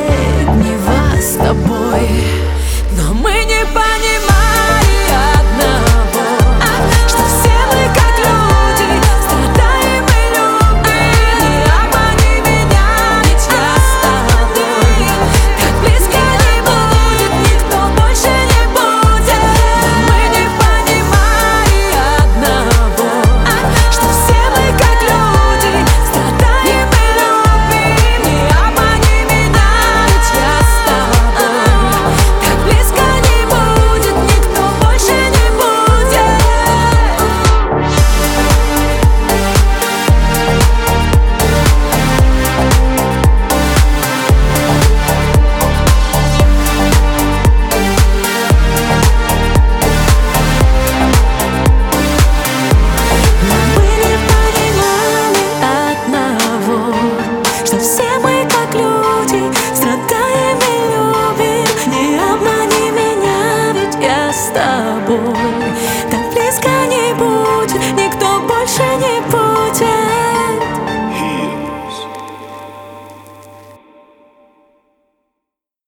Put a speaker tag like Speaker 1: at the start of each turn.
Speaker 1: дни вас с тобой, но мы не понимали одного, что все мы как люди, страдаем и любим. Не обмани меня, ведь я с тобой. Так близко не будет, никто больше не будет. Но мы не понимали одного, что все мы как люди, страдаем и любим. Не обмани меня, ведь я с тобой. Так близко не будет, никто больше не будет. Мы не понимали одного, что все мы как люди, страдаем и любим. Не обмани меня, ведь я с тобой.